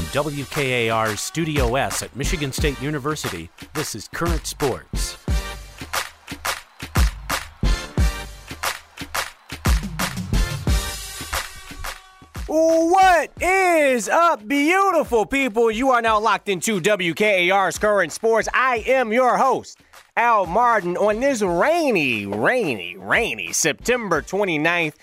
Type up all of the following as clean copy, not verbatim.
From WKAR's Studio S at Michigan State University, this is Current Sports. What is up, beautiful people? You are now locked into WKAR's Current Sports. I am your host, Al Martin, on this rainy September 29th,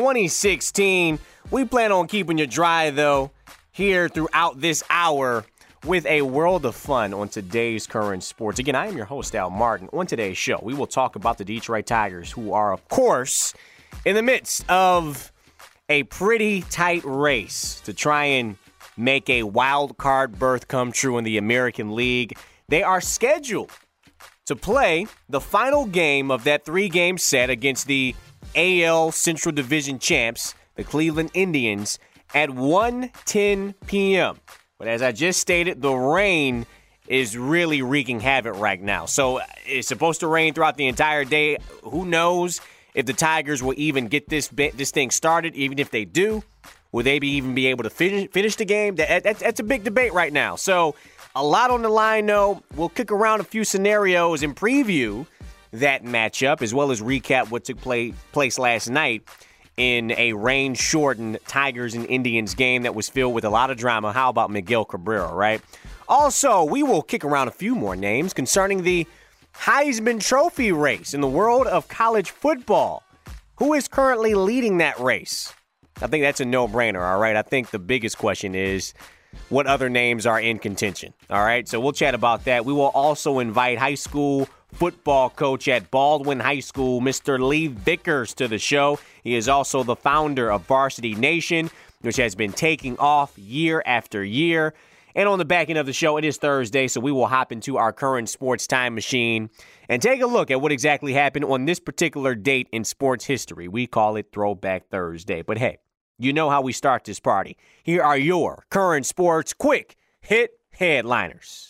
2016. We plan on keeping you dry, though, here throughout this hour with a world of fun on today's Current Sports. Again, I am your host, Al Martin. On today's show, we will talk about the Detroit Tigers, who are, of course, in the midst of a pretty tight race to try and make a wild card berth come true in the American League. They are scheduled to play the final game of that three-game set against the AL Central Division champs, the Cleveland Indians, at 1:10 p.m. But as I just stated, the rain is really wreaking havoc right now. So it's supposed to rain throughout the entire day. Who knows if the Tigers will even get this thing started? Even if they do, will they even be able to finish the game? That's a big debate right now. So a lot on the line, though. We'll kick around a few scenarios and preview that matchup, as well as recap what took place last night in a rain-shortened Tigers and Indians game that was filled with a lot of drama. How about Miguel Cabrera, right? Also, we will kick around a few more names concerning the Heisman Trophy race in the world of college football. Who is currently leading that race? I think that's a no-brainer, all right? I think the biggest question is what other names are in contention, all right? So we'll chat about that. We will also invite high school football coach at Baldwin High School, Mr. Lee Vickers, to the show. He is also the founder of Varsity Nation, which has been taking off year after year. And on the back end of the show, it is Thursday, so we will hop into our current sports time machine and take a look at what exactly happened on this particular date in sports history. We call it Throwback Thursday. But hey, you know how we start this party. Here are your current sports quick hit headliners.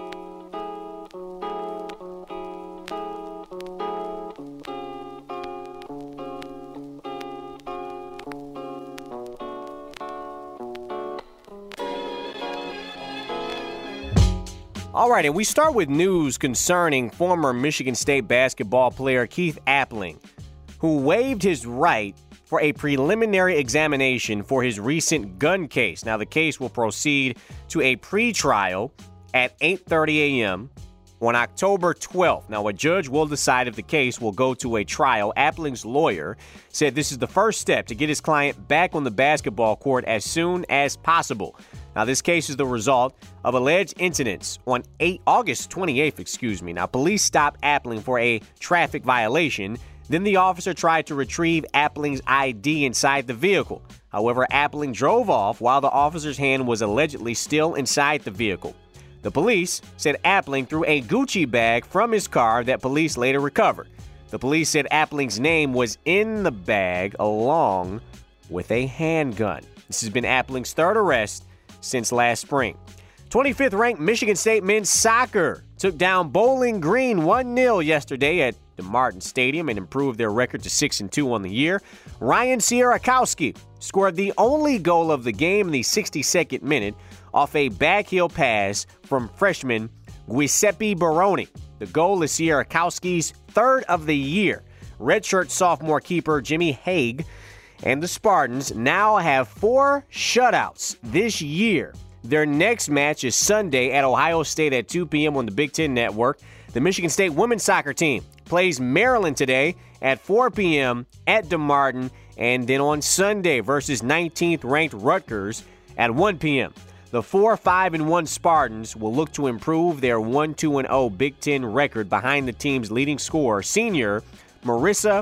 All right, and we start with news concerning former Michigan State basketball player Keith Appling, who waived his right for a preliminary examination for his recent gun case. Now, the case will proceed to a pretrial at 8:30 a.m. on October 12th. Now, a judge will decide if the case will go to a trial. Appling's lawyer said this is the first step to get his client back on the basketball court as soon as possible. Now, this case is the result of alleged incidents on August 28th. Now, police stopped Appling for a traffic violation. Then the officer tried to retrieve Appling's ID inside the vehicle. However, Appling drove off while the officer's hand was allegedly still inside the vehicle. The police said Appling threw a Gucci bag from his car that police later recovered. The police said Appling's name was in the bag along with a handgun. This has been Appling's third arrest since last spring. 25th ranked Michigan State men's soccer took down Bowling Green 1-0 yesterday at the Martin Stadium and improved their record to 6-2 on the year. Ryan Sierakowski scored the only goal of the game in the 62nd minute off a backheel pass from freshman Giuseppe Baroni. The goal is Sierakowski's third of the year. Redshirt sophomore keeper Jimmy Haig and the Spartans now have 4 shutouts this year. Their next match is Sunday at Ohio State at 2 p.m. on the Big Ten Network. The Michigan State women's soccer team plays Maryland today at 4 p.m. at DeMartin, and then on Sunday versus 19th-ranked Rutgers at 1 p.m. The 4-5-1 Spartans will look to improve their 1-2-0 Big Ten record behind the team's leading scorer, senior Marissa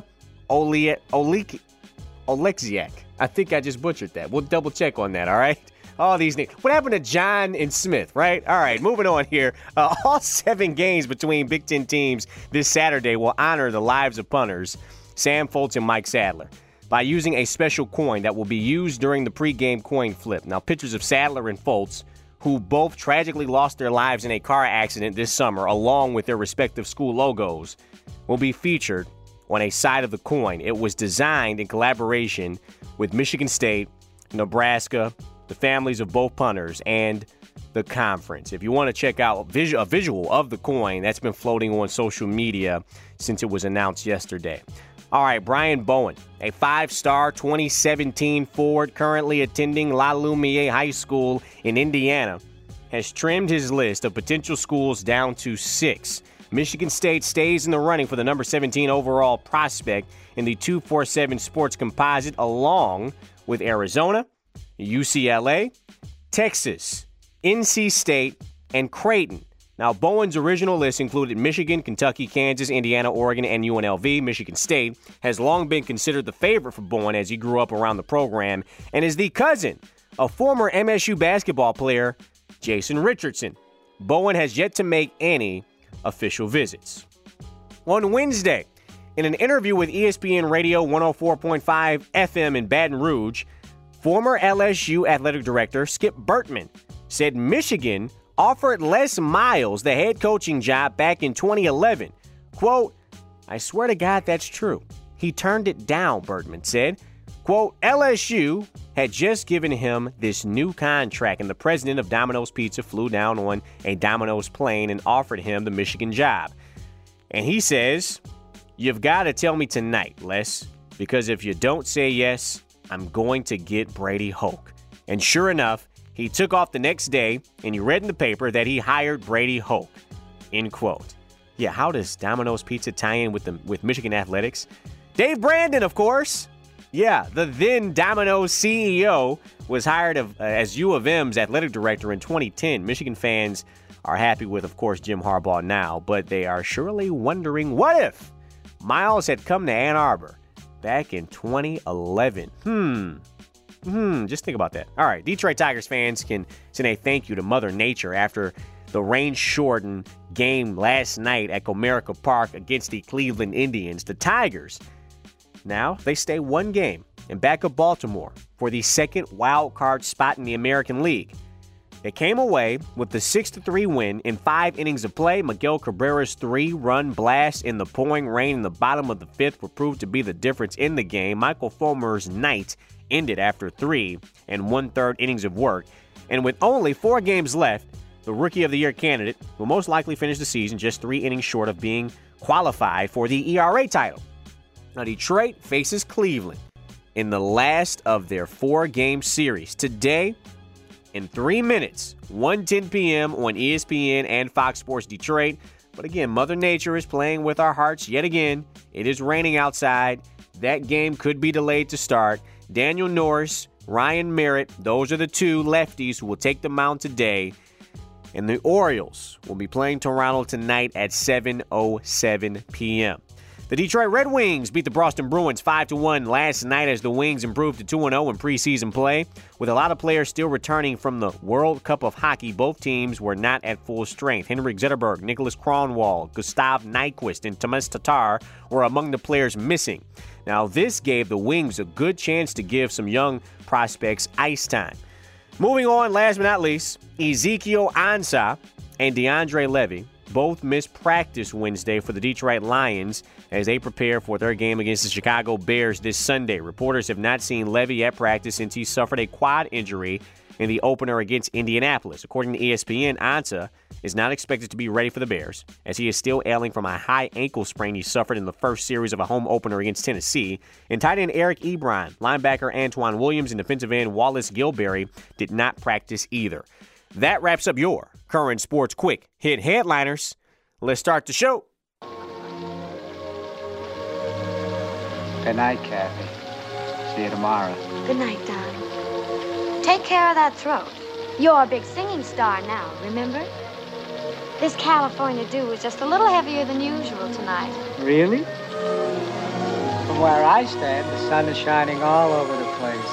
Oleksiak. I think I just butchered that. We'll double check on that, all right? All these names. What happened to John and Smith, right? All right, moving on here. All 7 games between Big Ten teams this Saturday will honor the lives of punters Sam Foltz and Mike Sadler by using a special coin that will be used during the pregame coin flip. Now, pictures of Sadler and Foltz, who both tragically lost their lives in a car accident this summer, along with their respective school logos, will be featured on a side of the coin. It was designed in collaboration with Michigan State, Nebraska, the families of both punters and the conference. If you want to check out a visual of the coin, that's been floating on social media since it was announced yesterday. All right, Brian Bowen, a 5-star 2017 forward currently attending La Lumiere High School in Indiana, has trimmed his list of potential schools down to 6. Michigan State stays in the running for the number 17 overall prospect in the 247 Sports Composite, along with Arizona, UCLA, Texas, NC State, and Creighton. Now, Bowen's original list included Michigan, Kentucky, Kansas, Indiana, Oregon, and UNLV. Michigan State has long been considered the favorite for Bowen as he grew up around the program and is the cousin of former MSU basketball player Jason Richardson. Bowen has yet to make any official visits. On Wednesday, in an interview with ESPN Radio 104.5 FM in Baton Rouge, former LSU athletic director Skip Bertman said Michigan offered Les Miles the head coaching job back in 2011. Quote, "I swear to God that's true. He turned it down," Bertman said. Quote, "LSU had just given him this new contract, and the president of Domino's Pizza flew down on a Domino's plane and offered him the Michigan job. And he says, 'You've got to tell me tonight, Les, because if you don't say yes, I'm going to get Brady Hoke.' And sure enough, he took off the next day, and he read in the paper that he hired Brady Hoke." End quote. Yeah, how does Domino's Pizza tie in with Michigan athletics? Dave Brandon, of course. Yeah, the then Domino's CEO was hired as U of M's athletic director in 2010. Michigan fans are happy with, of course, Jim Harbaugh now, but they are surely wondering, what if Miles had come to Ann Arbor back in 2011? Just think about that. All right, Detroit Tigers fans can send a thank you to Mother Nature after the rain-shortened game last night at Comerica Park against the Cleveland Indians. The Tigers, now they stay one game in back of Baltimore for the second wild card spot in the American League. They came away with the 6-3 win in 5 innings of play. Miguel Cabrera's 3-run blast in the pouring rain in the bottom of the 5th would prove to be the difference in the game. Michael Fulmer's night ended after 3 1/3 innings of work. And with only 4 games left, the Rookie of the Year candidate will most likely finish the season just 3 innings short of being qualified for the ERA title. Now, Detroit faces Cleveland in the last of their 4-game series today in 3 minutes, 1:10 p.m. on ESPN and Fox Sports Detroit. But again, Mother Nature is playing with our hearts yet again. It is raining outside. That game could be delayed to start. Daniel Norris, Ryan Merritt, those are the 2 lefties who will take the mound today. And the Orioles will be playing Toronto tonight at 7:07 p.m. The Detroit Red Wings beat the Boston Bruins 5-1 last night as the Wings improved to 2-0 in preseason play. With a lot of players still returning from the World Cup of Hockey, both teams were not at full strength. Henrik Zetterberg, Nicholas Kronwall, Gustav Nyquist, and Tomas Tatar were among the players missing. Now, this gave the Wings a good chance to give some young prospects ice time. Moving on, last but not least, Ezekiel Ansah and DeAndre Levy both missed practice Wednesday for the Detroit Lions as they prepare for their game against the Chicago Bears this Sunday. Reporters have not seen Levy at practice since he suffered a quad injury in the opener against Indianapolis. According to ESPN, Ansah is not expected to be ready for the Bears, as he is still ailing from a high ankle sprain he suffered in the first series of a home opener against Tennessee. And tight end Eric Ebron, linebacker Antoine Williams, and defensive end Wallace Gilberry did not practice either. That wraps up your current sports quick hit headliners. Let's start the show. Good night, Kathy. See you tomorrow. Good night, darling. Take care of that throat. You're a big singing star now, remember? This California dew is just a little heavier than usual tonight. Really? From where I stand, the sun is shining all over the place.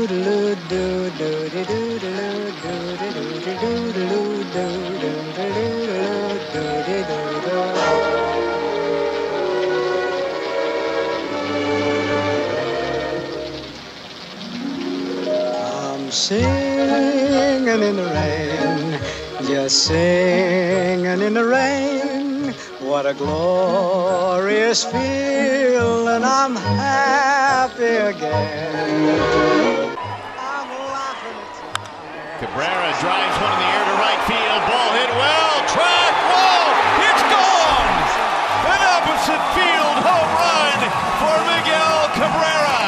I'm singing in the rain, just singing in the rain. What a glorious feeling, I'm happy again. I'm laughing at time. Cabrera drives one in the air to right field. Ball hit well. Track. Whoa! It's gone! An opposite field home run for Miguel Cabrera.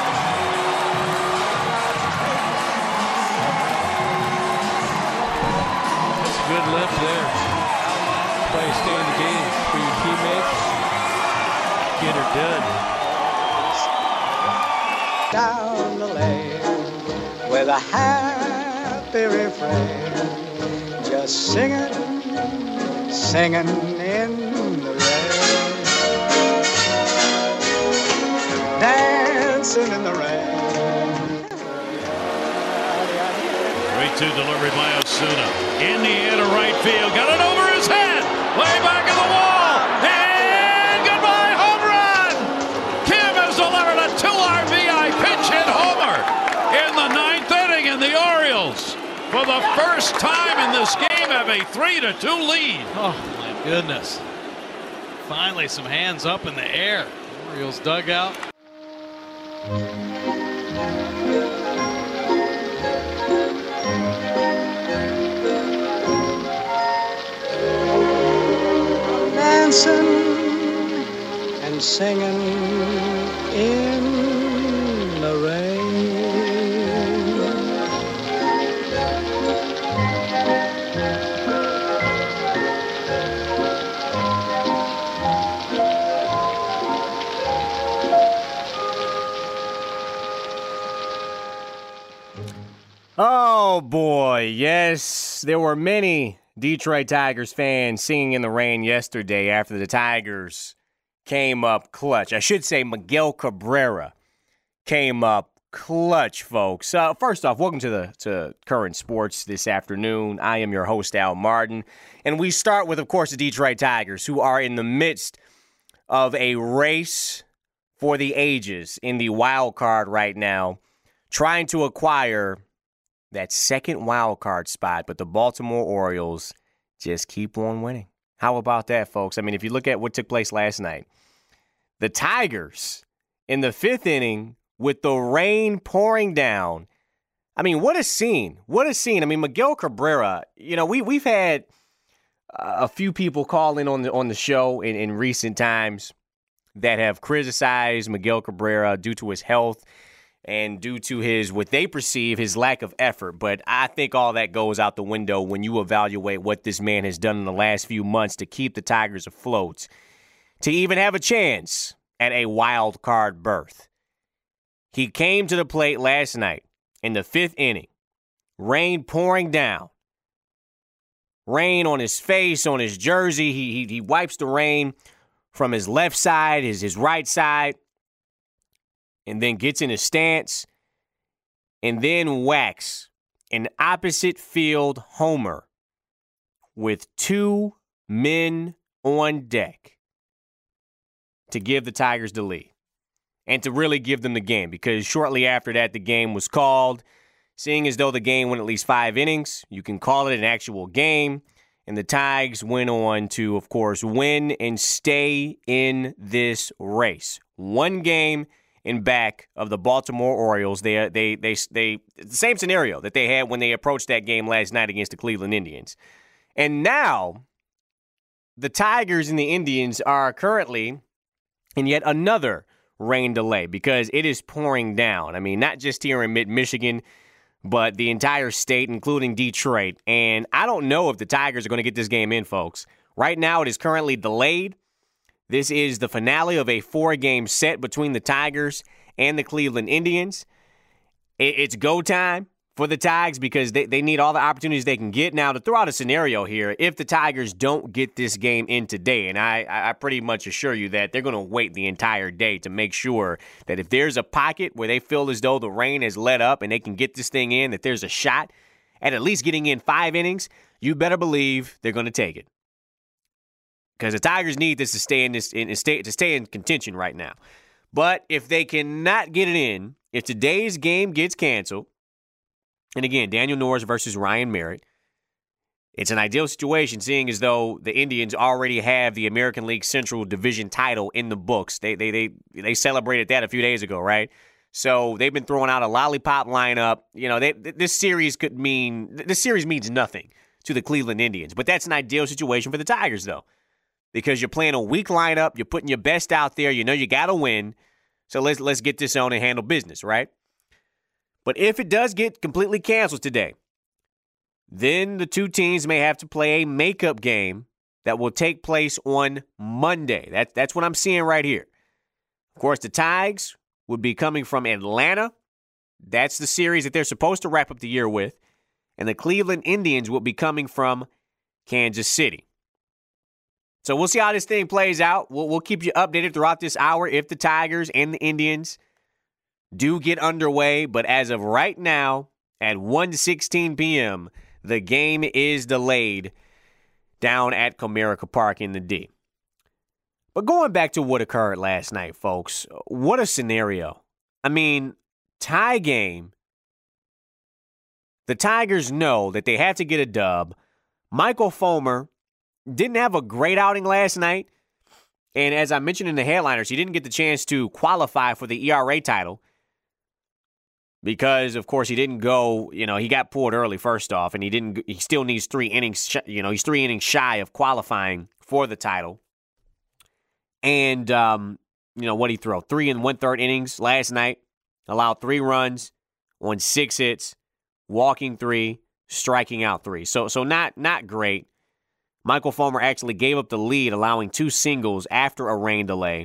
That's a good lift there. Play stay in the game for your teammates. Get her done. Down the lane with a happy refrain, just singing, singing in the rain, dancing in the rain. 3-2 delivery by Osuna. In the air to right field. Got it over his head. Way back in the wall. And goodbye, home run. Kim has delivered a 2 RBI pinch hit homer in the 9th inning, and the Orioles, for the first time in this game, have a 3-2 lead. Oh, my goodness. Finally, some hands up in the air. Orioles dugout. Dancing and singing in the rain. Oh boy, yes, there were many Detroit Tigers fans singing in the rain yesterday after the Tigers came up clutch. I should say Miguel Cabrera came up clutch, folks. First off, welcome to Current Sports this afternoon. I am your host, Al Martin, and we start with, of course, the Detroit Tigers, who are in the midst of a race for the ages in the wild card right now, trying to acquire that second wild card spot, but the Baltimore Orioles just keep on winning. How about that, folks? I mean, if you look at what took place last night, the Tigers in the 5th inning with the rain pouring down. I mean, what a scene. What a scene. I mean, Miguel Cabrera, you know, we've had a few people call in on the show in recent times that have criticized Miguel Cabrera due to his health and due to his, what they perceive, his lack of effort. But I think all that goes out the window when you evaluate what this man has done in the last few months to keep the Tigers afloat, to even have a chance at a wild card berth. He came to the plate last night in the 5th inning, rain pouring down, rain on his face, on his jersey. He wipes the rain from his left side, his right side, and then gets in a stance, and then whacks an opposite field homer with 2 men on deck to give the Tigers the lead and to really give them the game, because shortly after that, the game was called. Seeing as though the game went at least 5 innings, you can call it an actual game, and the Tigers went on to, of course, win and stay in this race. 1 game in back of the Baltimore Orioles. They the same scenario that they had when they approached that game last night against the Cleveland Indians. And now the Tigers and the Indians are currently in yet another rain delay because it is pouring down. I mean, not just here in mid-Michigan, but the entire state, including Detroit. And I don't know if the Tigers are going to get this game in, folks. Right now, it is currently delayed. This is the finale of a 4-game set between the Tigers and the Cleveland Indians. It's go time for the Tigers because they need all the opportunities they can get. Now, to throw out a scenario here, if the Tigers don't get this game in today, and I pretty much assure you that they're going to wait the entire day to make sure that if there's a pocket where they feel as though the rain has let up and they can get this thing in, that there's a shot at least getting in 5 innings, you better believe they're going to take it. Because the Tigers need this to stay in contention right now. But if they cannot get it in, if today's game gets canceled, and again, Daniel Norris versus Ryan Merritt, it's an ideal situation, seeing as though the Indians already have the American League Central Division title in the books. They celebrated that a few days ago, right? So they've been throwing out a lollipop lineup. You know, this series means nothing to the Cleveland Indians, but that's an ideal situation for the Tigers, though, because you're playing a weak lineup, you're putting your best out there. You know you got to win, so let's get this on and handle business, right? But if it does get completely canceled today, then the two teams may have to play a makeup game that will take place on Monday. That's what I'm seeing right here. Of course, the Tigers would be coming from Atlanta. That's the series that they're supposed to wrap up the year with. And the Cleveland Indians will be coming from Kansas City. So we'll see how this thing plays out. We'll keep you updated throughout this hour if the Tigers and the Indians do get underway. But as of right now, at 1:16 p.m., the game is delayed down at Comerica Park in the D. But going back to what occurred last night, folks, what a scenario. I mean, tie game. The Tigers know that they have to get a dub. Michael Fulmer didn't have a great outing last night. And as I mentioned in the headliners, he didn't get the chance to qualify for the ERA title because, of course, he didn't go, he got pulled early first off, and he still needs 3 innings, he's 3 innings shy of qualifying for the title. And, what'd he throw? 3 1/3 innings last night, allowed 3 runs on 6 hits, walking 3, striking out 3. So not great. Michael Fulmer actually gave up the lead, allowing 2 singles after a rain delay.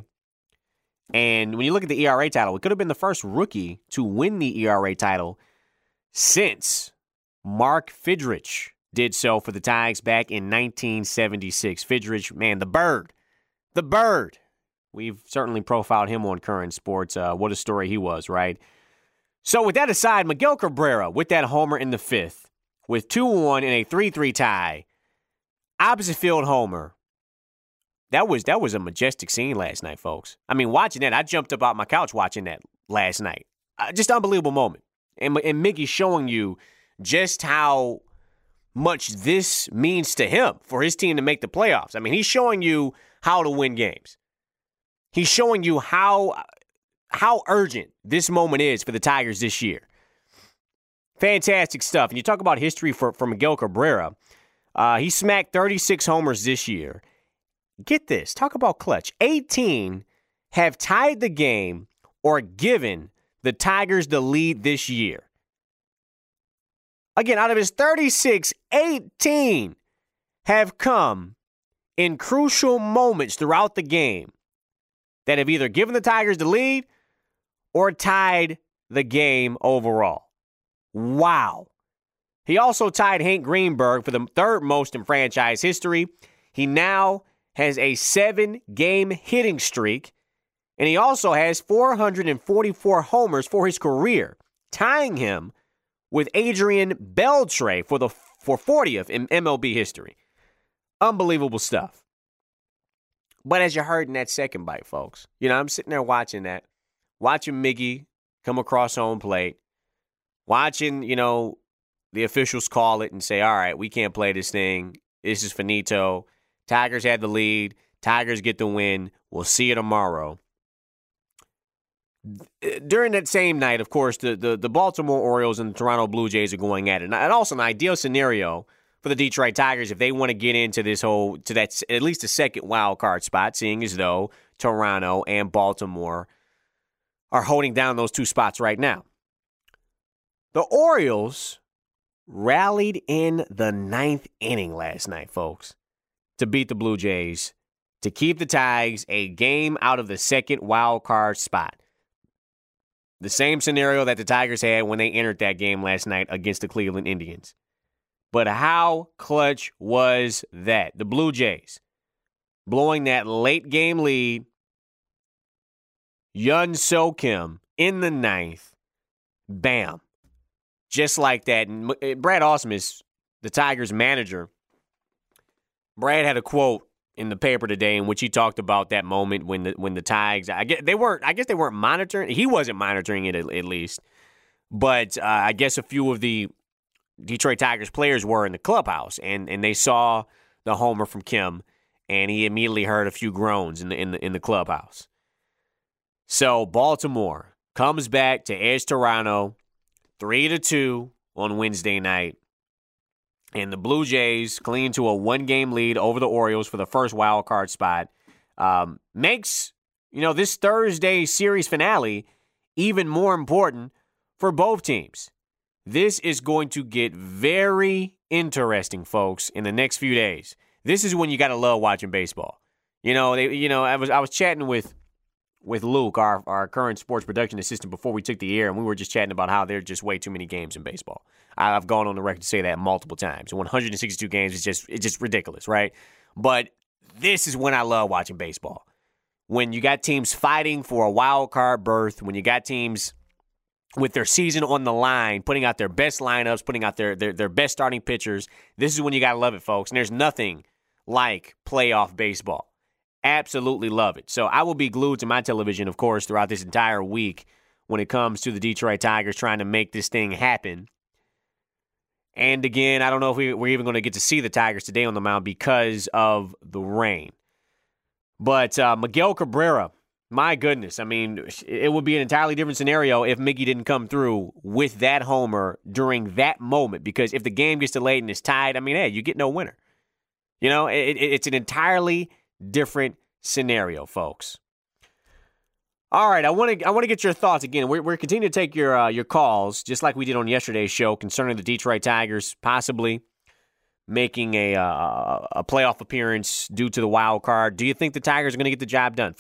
And when you look at the ERA title, it could have been the first rookie to win the ERA title since Mark Fidrych did so for the Tigers back in 1976. Fidrych, man, the bird. The bird. We've certainly profiled him on Current Sports. What a story he was, right? So with that aside, Miguel Cabrera with that homer in the 5th, with 2-1 in a 3-3 tie, opposite field homer. That was a majestic scene last night, folks. I mean, watching that, I jumped up out my couch watching that last night. Just unbelievable moment. And Mickey showing you just how much this means to him for his team to make the playoffs. I mean, he's showing you how to win games. He's showing you how urgent this moment is for the Tigers this year. Fantastic stuff. And you talk about history for Miguel Cabrera. He smacked 36 homers this year. Get this. Talk about clutch. 18 have tied the game or given the Tigers the lead this year. Again, out of his 36, 18 have come in crucial moments throughout the game that have either given the Tigers the lead or tied the game overall. Wow. He also tied Hank Greenberg for the 3rd most in franchise history. He now has a 7-game hitting streak, and he also has 444 homers for his career, tying him with Adrian Beltre for 40th in MLB history. Unbelievable stuff. But as you heard in that second bite, folks, I'm sitting there watching that, watching Miggy come across home plate, watching, the officials call it and say, all right, we can't play this thing. This is finito. Tigers had the lead. Tigers get the win. We'll see you tomorrow. During that same night, of course, the Baltimore Orioles and the Toronto Blue Jays are going at it. And also an ideal scenario for the Detroit Tigers if they want to get into that at least a second wild card spot, seeing as though Toronto and Baltimore are holding down those 2 spots right now. The Orioles rallied in the 9th inning last night, folks, to beat the Blue Jays, to keep the Tigers a game out of the second wild card spot. The same scenario that the Tigers had when they entered that game last night against the Cleveland Indians. But how clutch was that? The Blue Jays blowing that late game lead. Yun So Kim in the ninth. Bam. Just like that. And Brad Ausmus, the Tigers manager, Brad had a quote in the paper today in which he talked about that moment when the Tigers, I guess they weren't monitoring. He wasn't monitoring it at least. But I guess a few of the Detroit Tigers players were in the clubhouse, and they saw the homer from Kim, and he immediately heard a few groans in the clubhouse. So Baltimore comes back to edge Toronto 3-2 on Wednesday night, and the Blue Jays cling to a 1-game lead over the Orioles for the first wild card spot. Makes this Thursday series finale even more important for both teams. This is going to get very interesting, folks, in the next few days. This is when you got to love watching baseball. I was chatting with Luke, our current sports production assistant, before we took the air, and we were just chatting about how there are just way too many games in baseball. I've gone on the record to say that multiple times. 162 games is just ridiculous, right? But this is when I love watching baseball. When you got teams fighting for a wild card berth, when you got teams with their season on the line, putting out their best lineups, putting out their best starting pitchers, this is when you got to love it, folks. And there's nothing like playoff baseball. Absolutely love it. So I will be glued to my television, of course, throughout this entire week when it comes to the Detroit Tigers trying to make this thing happen. And again, I don't know if we're even going to get to see the Tigers today on the mound because of the rain. But Miguel Cabrera, my goodness, I mean, it would be an entirely different scenario if Miggy didn't come through with that homer during that moment. Because if the game gets delayed and it's tied, I mean, hey, you get no winner. It's an entirely different scenario, folks. All right, I want to get your thoughts again. We're continuing to take your calls, just like we did on yesterday's show, concerning the Detroit Tigers possibly making a playoff appearance due to the wild card. Do you think the Tigers are going to get the job done?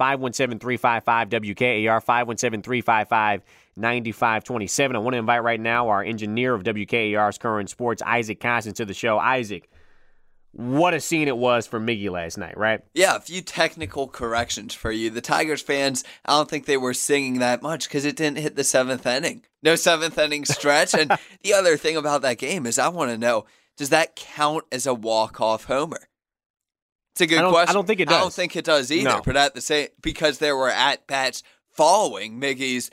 517-355-WKAR, 517-355-9527. I want to invite right now our engineer of WKAR's Current Sports, Isaac Constant, to the show. Isaac, what a scene it was for Miggy last night, right? Yeah, a few technical corrections for you. The Tigers fans, I don't think they were singing that much because it didn't hit the 7th inning. No 7th inning stretch. And the other thing about that game is I want to know, does that count as a walk-off homer? It's a good question. I don't think it does. I don't think it does either. No. But at the same, because there were at-bats following Miggy's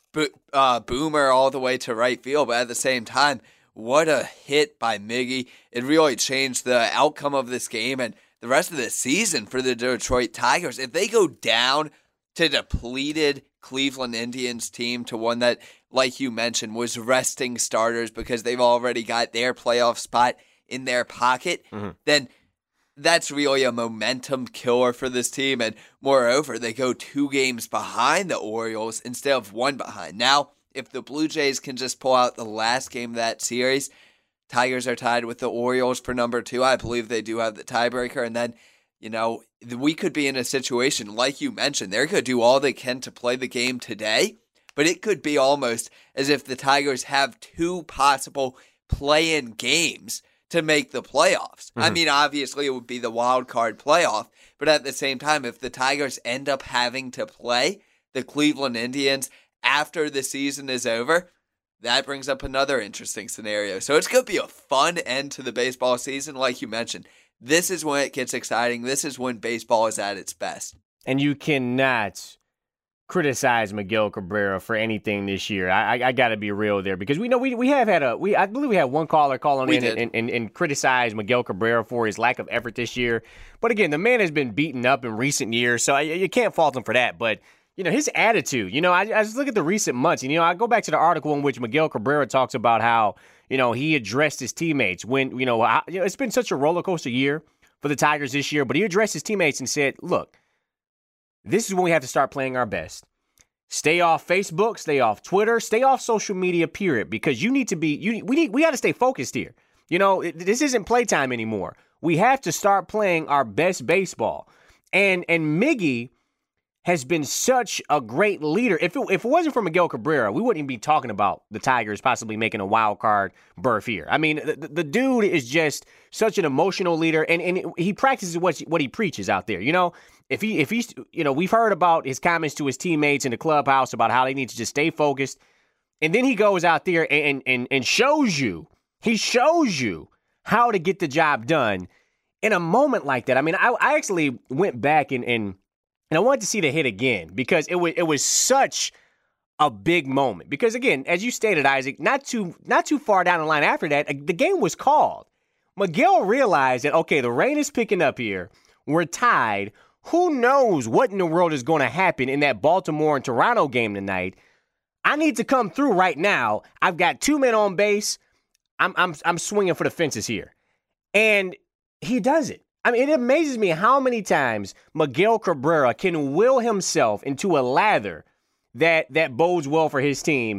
boomer all the way to right field. But at the same time, what a hit by Miggy. It really changed the outcome of this game and the rest of the season for the Detroit Tigers. If they go down to depleted Cleveland Indians team, to one that, like you mentioned, was resting starters because they've already got their playoff spot in their pocket, then that's really a momentum killer for this team. And moreover, they go 2 games behind the Orioles instead of 1 behind. Now, if the Blue Jays can just pull out the last game of that series, Tigers are tied with the Orioles for number 2. I believe they do have the tiebreaker. And then, we could be in a situation, like you mentioned, they could do all they can to play the game today, but it could be almost as if the Tigers have 2 possible play-in games to make the playoffs. I mean, obviously, it would be the wild card playoff, but at the same time, if the Tigers end up having to play the Cleveland Indians after the season is over, that brings up another interesting scenario. So it's going to be a fun end to the baseball season, like you mentioned. This is when it gets exciting. This is when baseball is at its best. And you cannot criticize Miguel Cabrera for anything this year. I got to be real there, because we know we have had I believe we had one caller call on in and criticize Miguel Cabrera for his lack of effort this year. But again, the man has been beaten up in recent years, so you can't fault him for that. But his attitude, I just look at the recent months, and, I go back to the article in which Miguel Cabrera talks about how, he addressed his teammates when, it's been such a roller coaster year for the Tigers this year, but he addressed his teammates and said, look, this is when we have to start playing our best. Stay off Facebook, stay off Twitter, stay off social media, period, because you need to be, we got to stay focused here. This isn't playtime anymore. We have to start playing our best baseball. And Miggy has been such a great leader. If it wasn't for Miguel Cabrera, we wouldn't even be talking about the Tigers possibly making a wild card berth here. I mean, the dude is just such an emotional leader, and he practices what he preaches out there. You know, if he's, you know, we've heard about his comments to his teammates in the clubhouse about how they need to just stay focused, and then he goes out there and shows you. He shows you how to get the job done in a moment like that. I mean, I actually went back and I wanted to see the hit again because it was such a big moment. Because again, as you stated, Isaac, not too far down the line after that, the game was called. Miguel realized that, okay, the rain is picking up here. We're tied. Who knows what in the world is going to happen in that Baltimore and Toronto game tonight? I need to come through right now. I've got 2 men on base. I'm swinging for the fences here, and he does it. I mean, it amazes me how many times Miguel Cabrera can will himself into a lather that bodes well for his team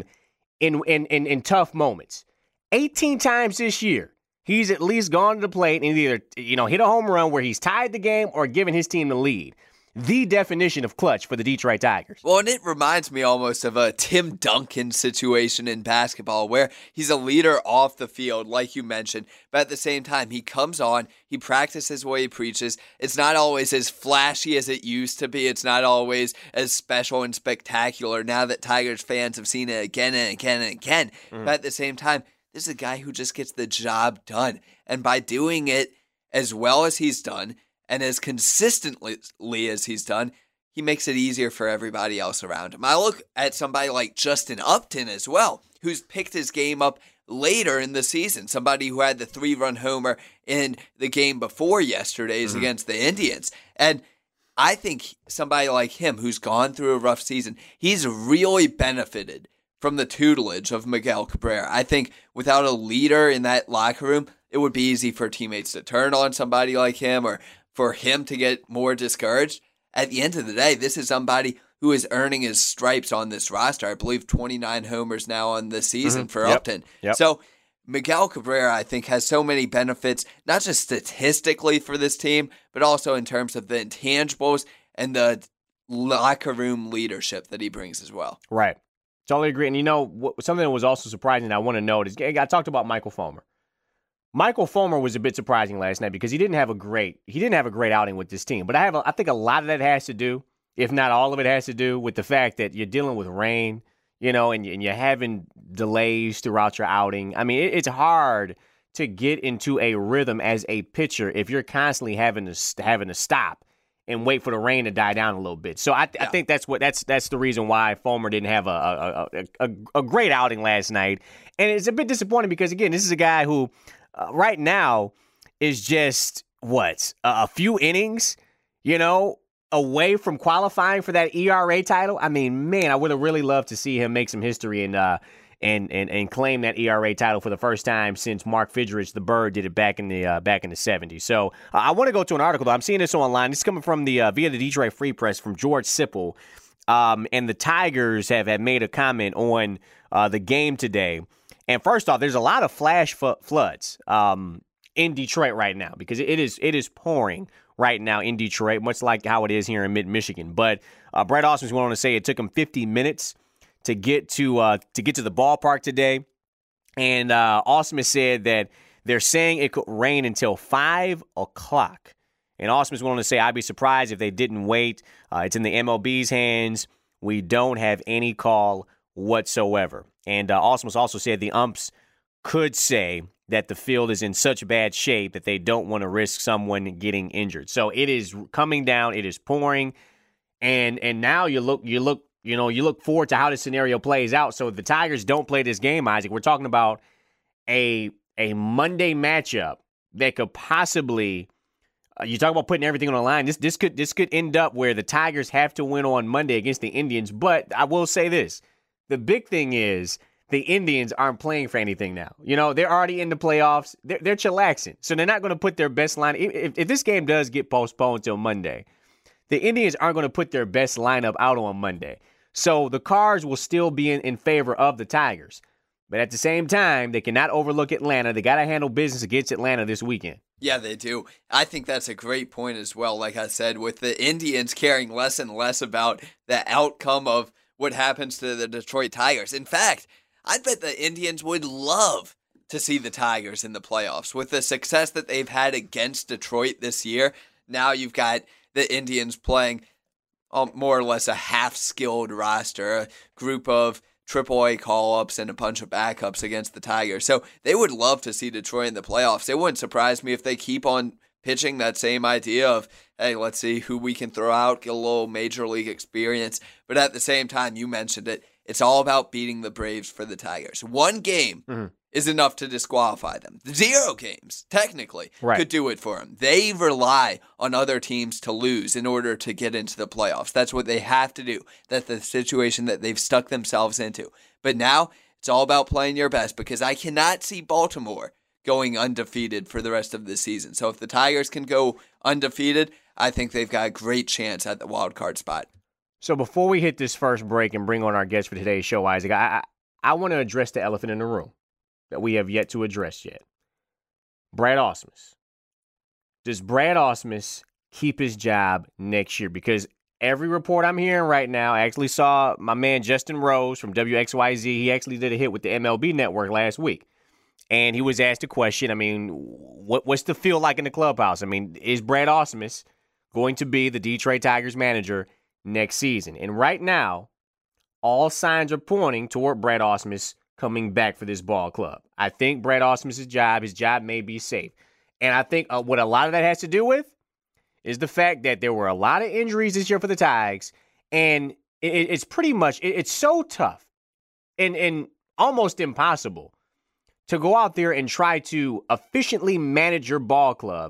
in tough moments. 18 times this year, he's at least gone to the plate and either, you know, hit a home run where he's tied the game or given his team the lead. The definition of clutch for the Detroit Tigers. Well, and it reminds me almost of a Tim Duncan situation in basketball where he's a leader off the field, like you mentioned, but at the same time, he comes on, he practices what he preaches. It's not always as flashy as it used to be. It's not always as special and spectacular now that Tigers fans have seen it again and again and again. But at the same time, this is a guy who just gets the job done. And by doing it as well as he's done, and as consistently as he's done, he makes it easier for everybody else around him. I look at somebody like Justin Upton as well, who's picked his game up later in the season. Somebody who had the 3-run homer in the game before yesterday's against the Indians. And I think somebody like him who's gone through a rough season, he's really benefited from the tutelage of Miguel Cabrera. I think without a leader in that locker room, it would be easy for teammates to turn on somebody like him or for him to get more discouraged. At the end of the day, this is somebody who is earning his stripes on this roster. I believe 29 homers now on this season for Upton. So Miguel Cabrera, I think, has so many benefits, not just statistically for this team, but also in terms of the intangibles and the locker room leadership that he brings as well. Right. Totally agree. And you know, something that was also surprising that I want to note is I talked about Michael Fulmer. Michael Fulmer was a bit surprising last night because he didn't have a great outing with this team. But I think a lot of that has to do, if not all of it has to do, with the fact that you're dealing with rain, you know, and you're having delays throughout your outing. I mean, it's hard to get into a rhythm as a pitcher if you're constantly having to stop and wait for the rain to die down a little bit. So I think that's the reason why Fulmer didn't have a great outing last night. And it's a bit disappointing because, again, this is a guy who right now is just, a few innings, you know, away from qualifying for that ERA title. I mean, man, I would have really loved to see him make some history and claim that ERA title for the first time since Mark Fidrich, the Bird, did it back in the 70s. So I want to go to an article, though. I'm seeing this online. This is coming from via the Detroit Free Press from George Sipple. And the Tigers have made a comment on the game today. And first off, there's a lot of flash floods in Detroit right now because it is pouring right now in Detroit, much like how it is here in mid-Michigan. But Brett Ausmus went on to say it took him 50 minutes to get to the ballpark today. And Ausmus said that they're saying it could rain until 5 o'clock. And Ausmus went on to say, I'd be surprised if they didn't wait. It's in the MLB's hands. We don't have any call whatsoever. And Ausmus also said the umps could say that the field is in such bad shape that they don't want to risk someone getting injured. So it is coming down. It is pouring. And now you look forward to how this scenario plays out. So if the Tigers don't play this game, Isaac, we're talking about a Monday matchup that could possibly you talk about putting everything on the line. This could end up where the Tigers have to win on Monday against the Indians. But I will say this. The big thing is the Indians aren't playing for anything now. You know, they're already in the playoffs. They're chillaxing. So they're not going to put their best line. If this game does get postponed until Monday, the Indians aren't going to put their best lineup out on Monday. So the Cards will still be in favor of the Tigers. But at the same time, they cannot overlook Atlanta. They got to handle business against Atlanta this weekend. Yeah, they do. I think that's a great point as well. Like I said, with the Indians caring less and less about the outcome of what happens to the Detroit Tigers. In fact, I bet the Indians would love to see the Tigers in the playoffs. With the success that they've had against Detroit this year, now you've got the Indians playing more or less a half-skilled roster, a group of AAA call-ups and a bunch of backups against the Tigers. So they would love to see Detroit in the playoffs. It wouldn't surprise me if they keep on pitching that same idea of, hey, let's see who we can throw out, get a little major league experience. But at the same time, you mentioned it, it's all about beating the Braves for the Tigers. One game is enough to disqualify them. 0 games, technically, could do it for them. They rely on other teams to lose in order to get into the playoffs. That's what they have to do. That's the situation that they've stuck themselves into. But now, it's all about playing your best, because I cannot see Baltimore going undefeated for the rest of the season. So if the Tigers can go undefeated, I think they've got a great chance at the wild card spot. So before we hit this first break and bring on our guest for today's show, Isaac, I want to address the elephant in the room that we have yet to address yet. Brad Ausmus. Does Brad Ausmus keep his job next year? Because every report I'm hearing right now, I actually saw my man Justin Rose from WXYZ. He actually did a hit with the MLB Network last week. And he was asked a question, I mean, what's the feel like in the clubhouse? I mean, is Brad Ausmus going to be the Detroit Tigers manager next season? And right now, all signs are pointing toward Brad Ausmus coming back for this ball club. I think Brad Ausmus' his job may be safe. And I think what a lot of that has to do with is the fact that there were a lot of injuries this year for the Tigers. And it's pretty much, it's so tough and almost impossible to go out there and try to efficiently manage your ball club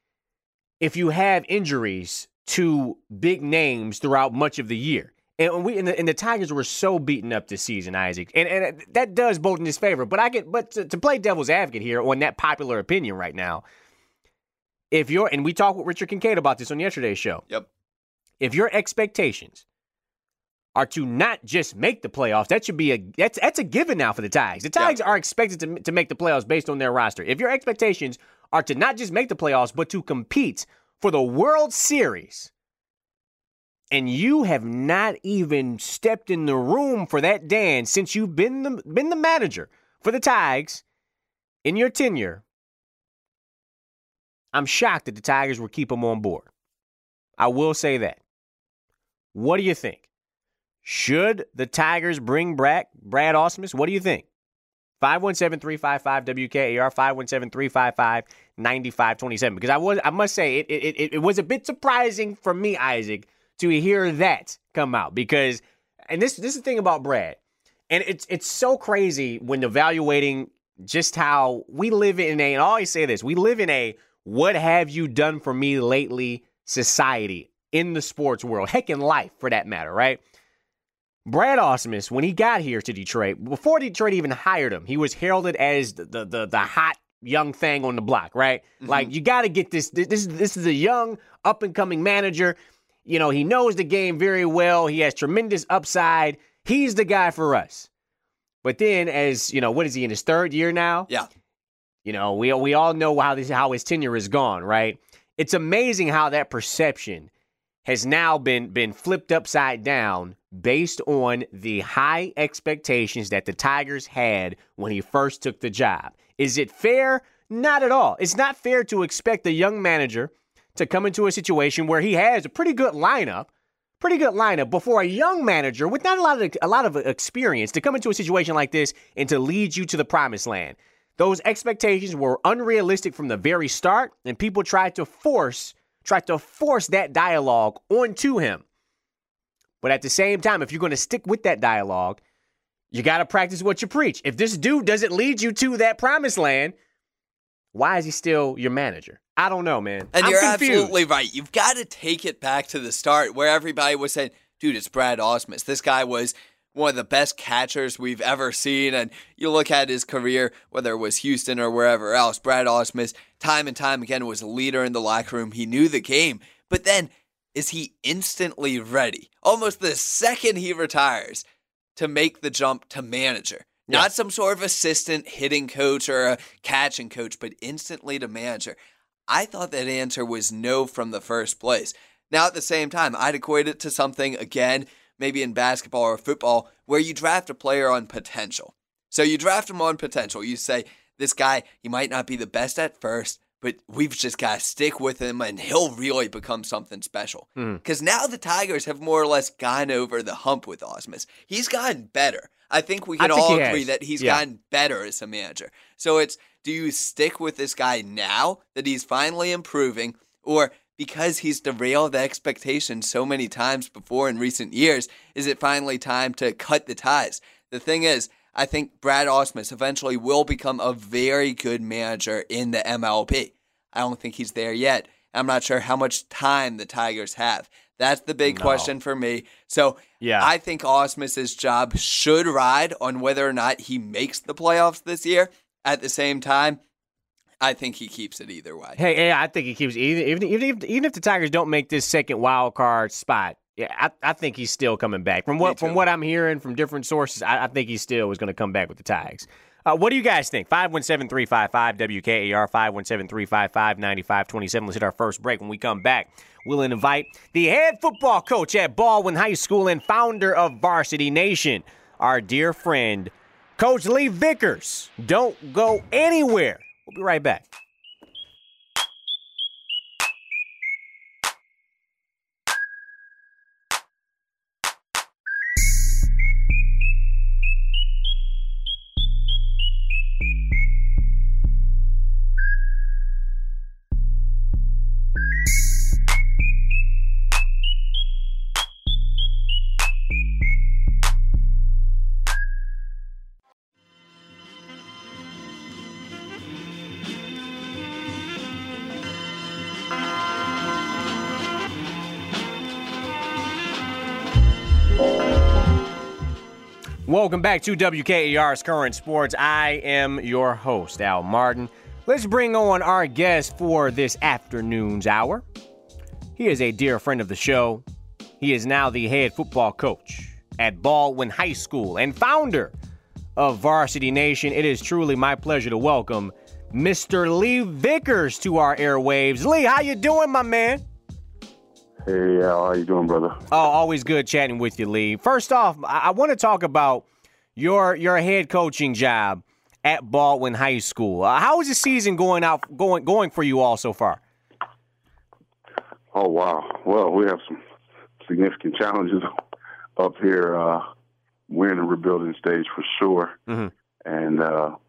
if you have injuries to big names throughout much of the year. And the Tigers were so beaten up this season, Isaac, and that does both in his favor. But to play devil's advocate here on that popular opinion right now, and we talked with Richard Kincaid about this on yesterday's show. Yep. If your expectations are to not just make the playoffs, that should be that's a given now for the Tigers. The Tigers are expected to make the playoffs based on their roster. If your expectations are to not just make the playoffs, but to compete for the World Series, and you have not even stepped in the room for that dance since you've been the manager for the Tigers in your tenure, I'm shocked that the Tigers will keep him on board. I will say that. What do you think? Should the Tigers bring back Brad Ausmus? What do you think? 517-355-WKAR, 517-355-9527. Because I must say, it was a bit surprising for me, Isaac, to hear that come out. Because, and this is the thing about Brad, and it's so crazy when evaluating just how we live in and I always say this, we live in a what have you done for me lately society in the sports world, heck, in life for that matter, right? Brad Ausmus, when he got here to Detroit, before Detroit even hired him, he was heralded as the hot young thing on the block, right? Mm-hmm. Like, you got to get this. This is a young, up-and-coming manager. You know, he knows the game very well. He has tremendous upside. He's the guy for us. But then, as, you know, what is he, in his third year now? Yeah. You know, we all know how his tenure has gone, right? It's amazing how that perception has now been flipped upside down based on the high expectations that the Tigers had when he first took the job. Is it fair? Not at all. It's not fair to expect a young manager to come into a situation where he has a pretty good lineup before a young manager with not a lot of experience to come into a situation like this and to lead you to the promised land. Those expectations were unrealistic from the very start, and people tried to force that dialogue onto him. But at the same time, if you're going to stick with that dialogue, you got to practice what you preach. If this dude doesn't lead you to that promised land, why is he still your manager? I don't know, man. And I'm you're confused. absolutely right. You've got to take it back to the start where everybody was saying, dude, it's Brad Ausmus. This guy was one of the best catchers we've ever seen. And you look at his career, whether it was Houston or wherever else, Brad Ausmus, time and time again, was a leader in the locker room. He knew the game. But then, is he instantly ready, almost the second he retires, to make the jump to manager? Yeah. Not some sort of assistant hitting coach or a catching coach, but instantly to manager. I thought that answer was no from the first place. Now, at the same time, I'd equate it to something, again, maybe in basketball or football, where you draft a player on potential. So you draft him on potential. You say, this guy, he might not be the best at first, but we've just got to stick with him and he'll really become something special. Because now the Tigers have more or less gone over the hump with Ausmus. He's gotten better. I think we can all agree that he's gotten better as a manager. So it's, do you stick with this guy now that he's finally improving, or because he's derailed the expectations so many times before in recent years, is it finally time to cut the ties? The thing is, I think Brad Ausmus eventually will become a very good manager in the MLB. I don't think he's there yet. I'm not sure how much time the Tigers have. That's the big question for me. So I think Ausmus's job should ride on whether or not he makes the playoffs this year. At the same time, I think he keeps it either way. Hey, I think he keeps even if the Tigers don't make this second wild card spot. Yeah, I think he's still coming back. From what I'm hearing from different sources, I think he still is going to come back with the Tigers. What do you guys think? 517-355-WKAR, 517-355-9527. Let's hit our first break. When we come back, we'll invite the head football coach at Baldwin High School and founder of Varsity Nation, our dear friend, Coach Lee Vickers. Don't go anywhere. We'll be right back. Welcome back to WKAR's Current Sports. I am your host, Al Martin. Let's bring on our guest for this afternoon's hour. He is a dear friend of the show. He is now the head football coach at Baldwin High School and founder of Varsity Nation. It is truly my pleasure to welcome Mr. Lee Vickers to our airwaves. Lee, how you doing, my man? Hey, Al, how you doing, brother? Oh, always good chatting with you, Lee. First off, I want to talk about your head coaching job at Baldwin High School. How is the season going for you all so far? Oh, wow. Well, we have some significant challenges up here. We're in a rebuilding stage for sure, and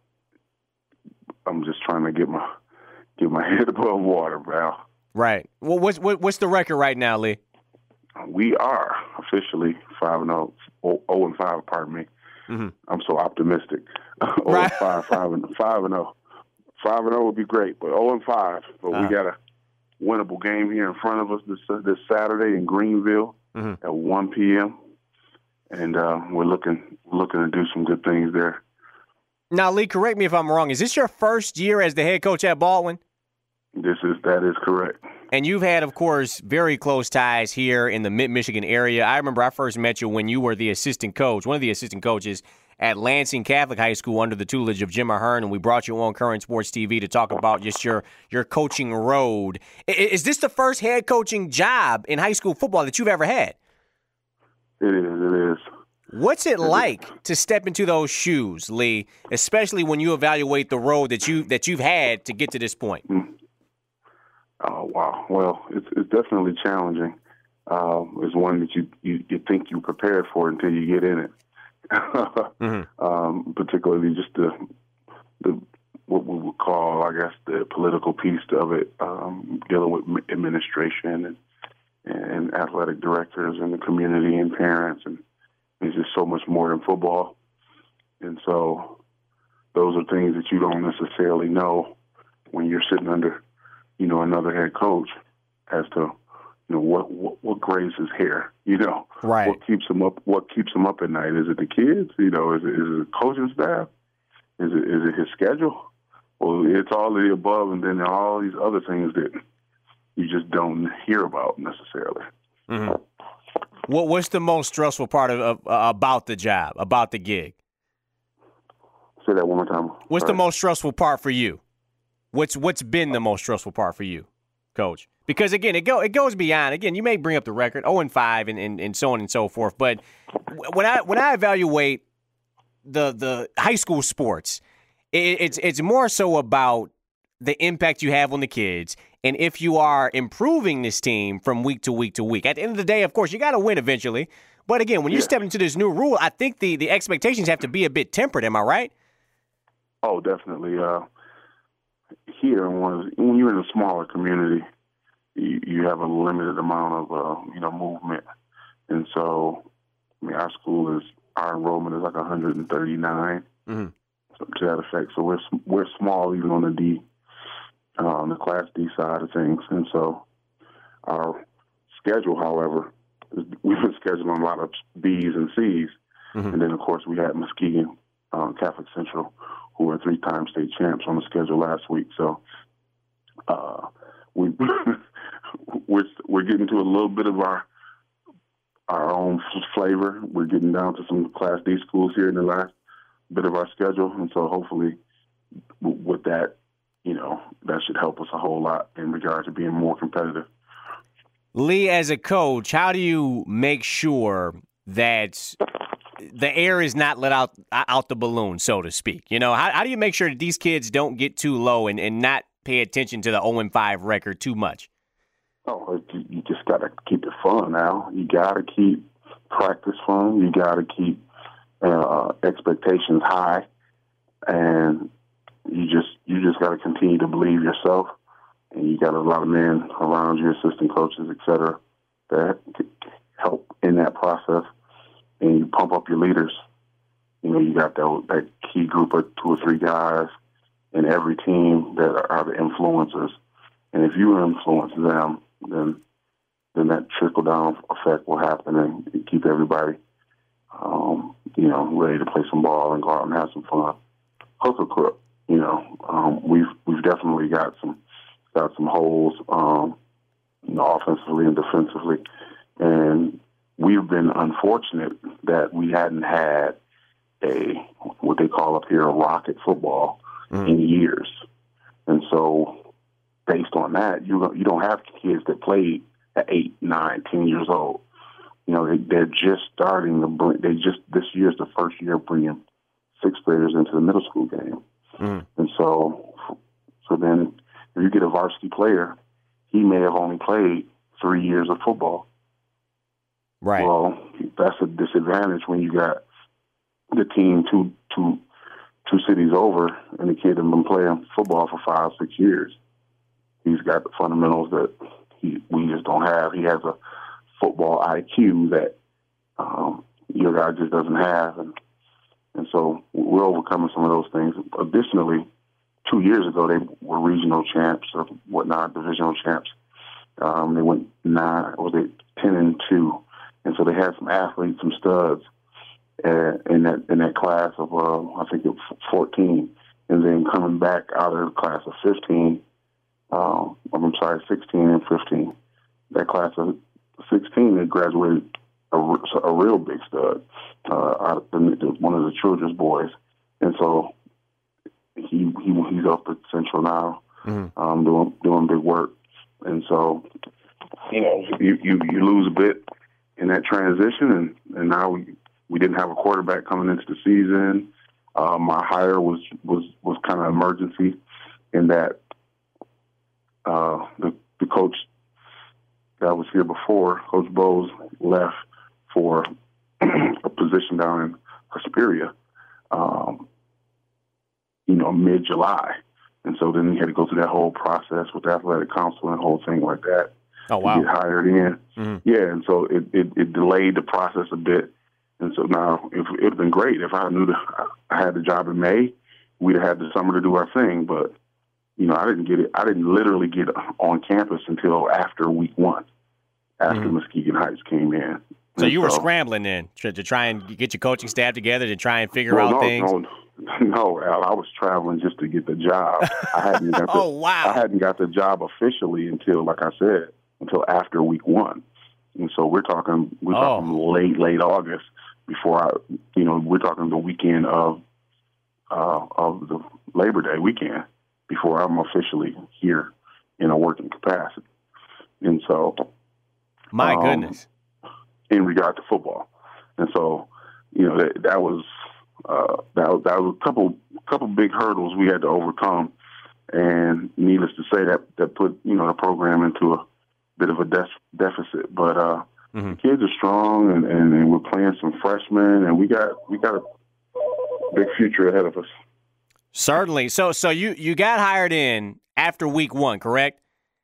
I'm just trying to get my head above water, Al. Right. Well, what's the record right now, Lee? We are officially 5-0, 0-5. Pardon me. I'm so optimistic. 0-5, 5-0. 5-0 would be great, but 0-5. But we got a winnable game here in front of us this Saturday in Greenville at 1 p.m. And we're looking to do some good things there. Now, Lee, correct me if I'm wrong. Is this your first year as the head coach at Baldwin? That is correct. And you've had, of course, very close ties here in the Mid-Michigan area. I remember I first met you when you were the assistant coach, one of the assistant coaches at Lansing Catholic High School under the tutelage of Jim Ahern, and we brought you on Current Sports TV to talk about just your coaching road. Is this the first head coaching job in high school football that you've ever had? It is. What's it like to step into those shoes, Lee, especially when you evaluate the road that you've had to get to this point? Oh, wow. Well, it's definitely challenging. It's one that you think you're prepared for until you get in it. Particularly just the what we would call, I guess, the political piece of it, dealing with administration and athletic directors and the community and parents, and it's just so much more than football. And so those are things that you don't necessarily know when you're sitting under another head coach as to, what grace is here, right. What keeps them up at night? Is it the kids? Is it the coaching staff? Is it his schedule? Well, it's all of the above, and then all these other things that you just don't hear about necessarily. What's the most stressful part of about the job, about the gig? Say that one more time. What's the most stressful part for you? what's been the most stressful part for you, Coach? Because again, it goes beyond. Again, you may bring up the record 0-5 and so on and so forth. But when I evaluate the high school sports, it's more so about the impact you have on the kids, and if you are improving this team from week to week to week. At the end of the day, of course, you got to win eventually. But again, when you step into this new rule, I think the expectations have to be a bit tempered. Am I right? Oh, definitely. Here, when you're in a smaller community, you have a limited amount of movement, and so our enrollment is like 139 to that effect. So we're small even on the Class D side of things, and so our schedule, however, we've been scheduling a lot of B's and C's, and then of course we had Muskegon Catholic Central, who were 3-time state champs, on the schedule last week. So we're getting to a little bit of our own flavor. We're getting down to some Class D schools here in the last bit of our schedule, and so hopefully with that, that should help us a whole lot in regard to being more competitive. Lee, as a coach, how do you make sure that the air is not let out the balloon, so to speak? How do you make sure that these kids don't get too low and not pay attention to the 0-5 record too much? Oh, you just got to keep it fun now. You got to keep practice fun. You got to keep expectations high, and you just got to continue to believe yourself. And you got a lot of men around you, assistant coaches, et cetera, that help in that process. And you pump up your leaders. You got that key group of 2 or 3 guys in every team that are the influencers. And if you influence them, then that trickle-down effect will happen and keep everybody, ready to play some ball and go out and have some fun. Hook or crook, we've definitely got some holes, offensively and defensively, and we've been unfortunate that we hadn't had what they call up here a rocket football in years, and so based on that, you don't have kids that played at 8, 9, 10 years old. They're just starting to bring. This year's the first year bringing 6th graders into the middle school game, and so then. If you get a varsity player, he may have only played 3 years of football. Right. Well, that's a disadvantage when you got the team two cities over and the kid has been playing football for 5, 6 years. He's got the fundamentals that we just don't have. He has a football IQ that your guy just doesn't have, and so we're overcoming some of those things. Additionally, 2 years ago, they were regional champs or whatnot, divisional champs. They went 10-2, and so they had some athletes, some studs in that class of I think it was 14, and then coming back out of the class of 15. 16 and 15. That class of 16, they graduated a real big stud, one of the Children's boys, and so. He's up at Central now, doing big work, and so you lose a bit in that transition, and now we didn't have a quarterback coming into the season. My hire was kind of emergency in that the coach that was here before, Coach Bowes, left for a position down in Hesperia. Mid-July. And so then he had to go through that whole process with the athletic council and the whole thing like that. Oh, wow. To get hired in. Yeah, and so it delayed the process a bit. And so now it would have been great if I knew that I had the job in May. We'd have had the summer to do our thing. But, I didn't get it. I didn't literally get on campus until after week 1, after Muskegon Heights came in. So you were scrambling then to try and get your coaching staff together to try and figure out things? No, Al, I was traveling just to get the job. I hadn't got I hadn't got the job officially until, like I said, until after week 1. And so we're talking late August before we're talking the weekend of the Labor Day weekend before I'm officially here in a working capacity. And so, my goodness, in regard to football, and so that was a couple big hurdles we had to overcome, and needless to say that put the program into a bit of a deficit. But the kids are strong, and we're playing some freshmen, and we got a big future ahead of us. Certainly. So you got hired in after week 1, correct?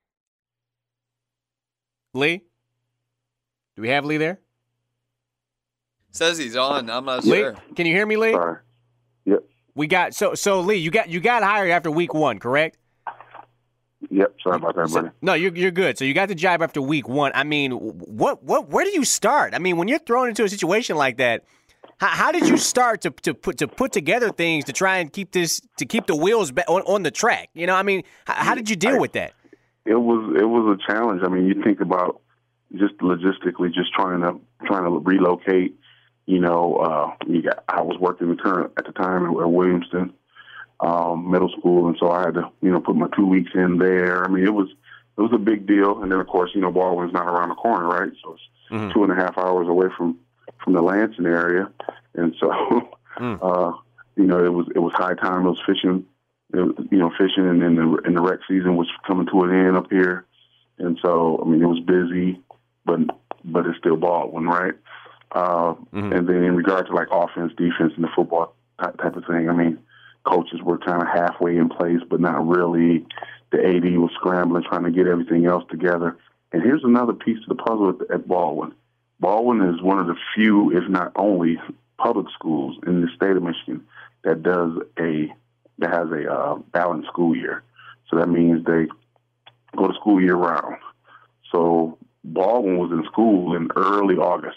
Lee? Do we have Lee there? Says he's on. I'm not Lee, sure. can you hear me, Lee? Sorry. Yep. We got so Lee, you got hired after week 1, correct? Yep. Sorry about that, buddy. No, you're good. So you got the job after week 1. I mean, where do you start? I mean, when you're thrown into a situation like that, how did you start to put together things to try and keep the wheels on the track? I mean, how did you deal with that? It was a challenge. I mean, you think about just logistically, just trying to relocate. I was working at the time at Williamston Middle School, and so I had to put my 2 weeks in there. I mean, it was a big deal. And then of course, Baldwin's not around the corner, right? So it's 2.5 hours away from the Lansing area, and so it was high time. It was fishing. Fishing, and then the rec season was coming to an end up here, and so I mean it was busy, but it's still Baldwin, right? And then in regard to like offense, defense, and the football type of thing, I mean, coaches were kind of halfway in place, but not really. The AD was scrambling, trying to get everything else together. And here's another piece of the puzzle at Baldwin. Baldwin is one of the few, if not only, public schools in the state of Michigan that has a balanced school year. So that means they go to school year round. So Baldwin was in school in early August.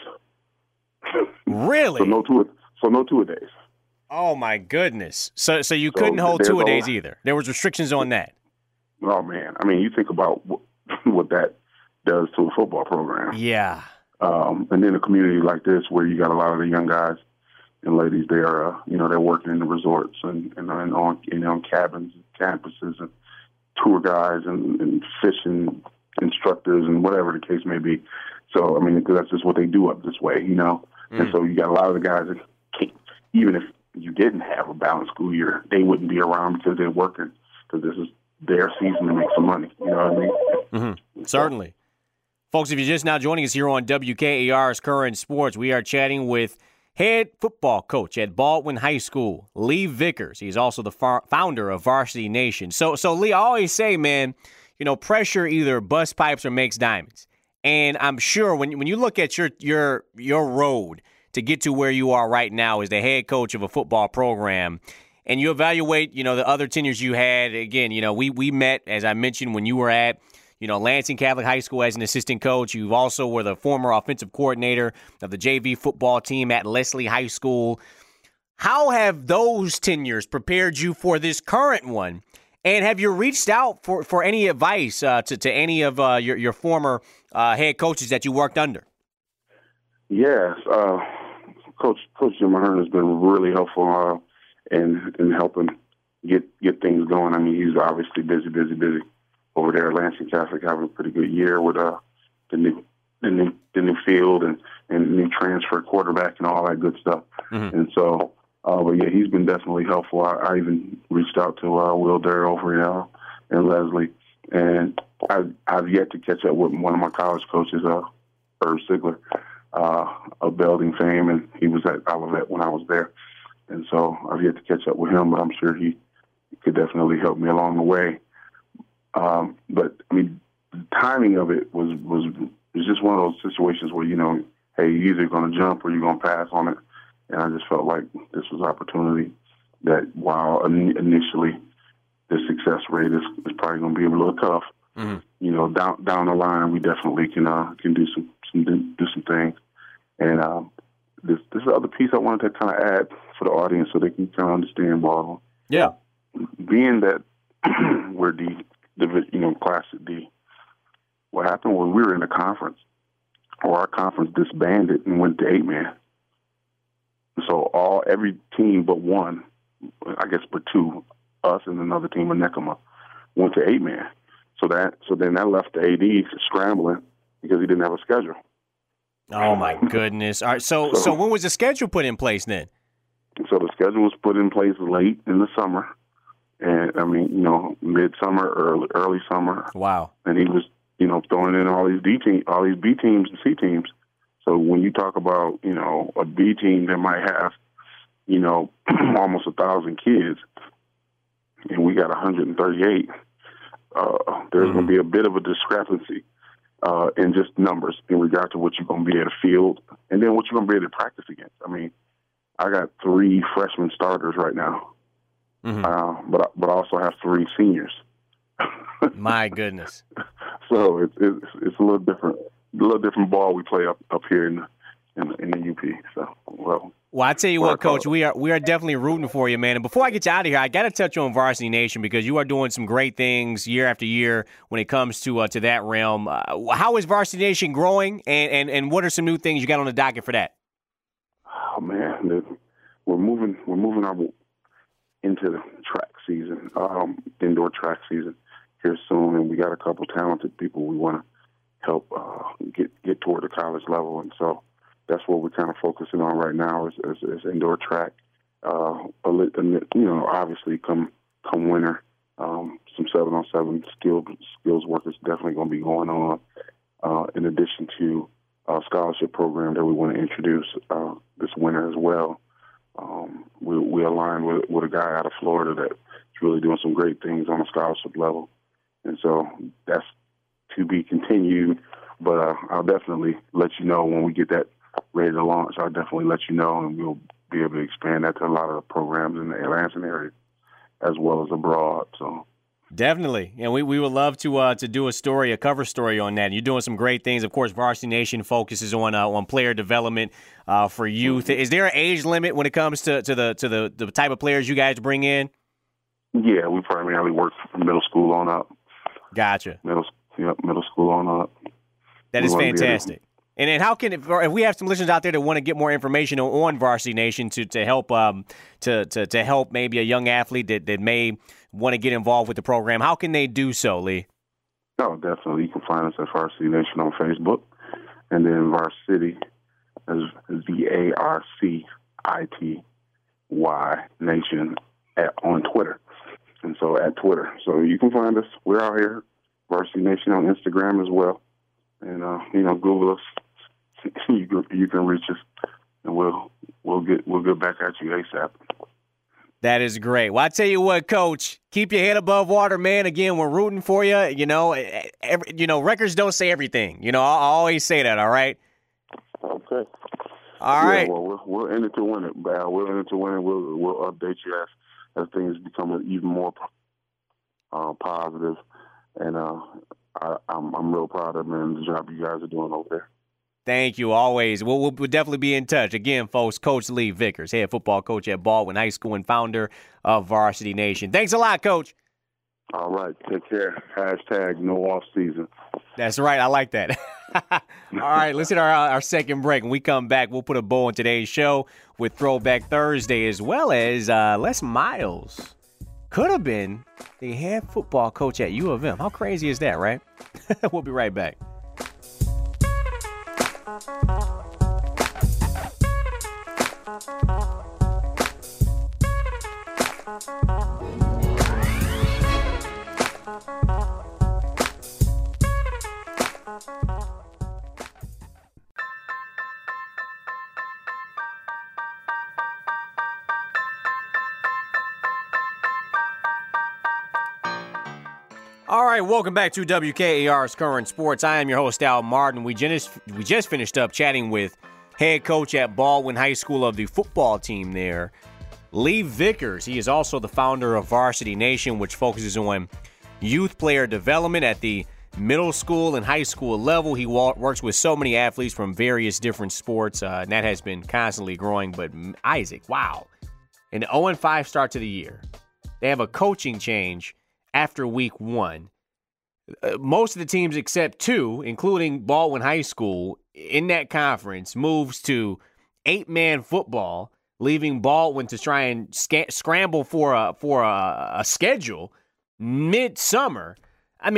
Really? So no two-a-days. Oh my goodness. So you couldn't hold two-a-days either. There was restrictions on that. Oh man. I mean, you think about what that does to a football program. Yeah. And then a community like this where you got a lot of the young guys and ladies, they're working in the resorts and on cabins, campuses, and tour guides and fishing instructors and whatever the case may be. So I mean, that's just what they do up this way, And so you got a lot of the guys that even if you didn't have a balanced school year, they wouldn't be around because they're working because this is their season to make some money. You know what I mean? Mm-hmm. Certainly. Folks, if you're just now joining us here on WKAR's Current Sports, we are chatting with head football coach at Baldwin High School, Lee Vickers. He's also the founder of Varsity Nation. So Lee, I always say, man, pressure either busts pipes or makes diamonds. And I'm sure when you look at your road to get to where you are right now as the head coach of a football program, and you evaluate, the other tenures you had, again, we met, as I mentioned, when you were at Lansing Catholic High School as an assistant coach. You also were the former offensive coordinator of the JV football team at Leslie High School. How have those tenures prepared you for this current one? And have you reached out for any advice to any of your former head coaches that you worked under? Yes. Coach Jim Ahern has been really helpful in helping get things going. I mean, he's obviously busy over there at Lansing Catholic, having a pretty good year with the new field and new transfer quarterback and all that good stuff. Mm-hmm. And so, but yeah, he's been definitely helpful. I even reached out to Will Derr over and Leslie, and I've yet to catch up with one of my college coaches, Herb Sigler, of Belding fame, and he was at Olivet when I was there. And so I've yet to catch up with him, but I'm sure he could definitely help me along the way. But I mean, the timing of it was just one of those situations where, hey, you're either going to jump or you're going to pass on it. And I just felt like this was an opportunity that while initially the success rate is probably going to be a little tough, mm-hmm. Down the line, we definitely can do some things. And this is the other piece I wanted to kind of add for the audience so they can kind of understand Baldwin. Yeah. Being that we're Classic D, what happened was we were in a conference, or our conference disbanded and went to 8-man. So every team but one, I guess but two, us and another team in Nekoma went to 8-man. So then that left the AD scrambling because he didn't have a schedule. Oh my goodness! All right, so when was the schedule put in place then? So the schedule was put in place late in the summer, and I mean, midsummer, early summer. Wow! And he was, throwing in all these B teams and C teams. So when you talk about, a B team that might have, almost 1,000 kids, and we got 138, there's going to be a bit of a discrepancy in just numbers in regard to what you're going to be able to field, and then what you're going to be able to practice against. I mean, I got 3 freshman starters right now, but I also have 3 seniors. My goodness! So it's a little different ball we play up here in the UP. So well, I tell you what, Coach, we are definitely rooting for you, man. And before I get you out of here, I got to touch on Varsity Nation because you are doing some great things year after year when it comes to that realm. How is Varsity Nation growing, and what are some new things you got on the docket for that? Oh man, we're moving into the track season, indoor track season here soon, and we got a couple talented people we want to help get toward the college level, and so that's what we're kind of focusing on right now is indoor track. Obviously come winter, some 7-on-7 skills work is definitely going to be going on. In addition to a scholarship program that we want to introduce this winter as well. We align with a guy out of Florida that's really doing some great things on a scholarship level, and so that's to be continued. But I'll definitely let you know when we get that ready to launch. I'll definitely let you know, and we'll be able to expand that to a lot of the programs in the Atlanta area as well as abroad. So definitely, and we would love to do a cover story on that. You're doing some great things. Of course, Varsity Nation focuses on player development for youth. Is there an age limit when it comes to the type of players you guys bring in? Yeah, we primarily work from middle school on up. Gotcha. Middle school on up. That is fantastic. And then how can if we have some listeners out there that want to get more information on Varsity Nation to help to help maybe a young athlete that may want to get involved with the program, how can they do so, Lee? Oh, definitely. You can find us at Varsity Nation on Facebook, and then Varsity is VARCITY Nation on Twitter. And so at Twitter. So you can find us. We're out here, Varsity Nation on Instagram as well. And, Google us. You can reach us, and we'll get back at you ASAP. That is great. Well, I tell you what, Coach, keep your head above water, man. Again, we're rooting for you. Records don't say everything. I always say that. All right. Okay. All right. Well, we're in it to win it, Val. We're in it to win it. We'll update you as things become even more positive. And I'm real proud of the job you guys are doing over there. Thank you, always. We'll definitely be in touch. Again, folks, Coach Lee Vickers, head football coach at Baldwin High School and founder of Varsity Nation. Thanks a lot, Coach. All right. Take care. # no off season. That's right. I like that. All right. Let's hit our second break. When we come back, we'll put a bow on today's show with Throwback Thursday, as well as Les Miles could have been the head football coach at U of M. How crazy is that, right? We'll be right back. All right, welcome back to WKAR's Current Sports. I am your host, Al Martin. We just finished up chatting with head coach at Baldwin High School of the football team there, Lee Vickers. He is also the founder of Varsity Nation, which focuses on youth player development at the middle school and high school level. He works with so many athletes from various different sports, and that has been constantly growing. But Isaac, wow, an 0-5 start to the year. They have a coaching change after week 1. Most of the teams except 2, including Baldwin High School, in that conference moves to 8-man football leaving Baldwin to try and scramble for a schedule midsummer. I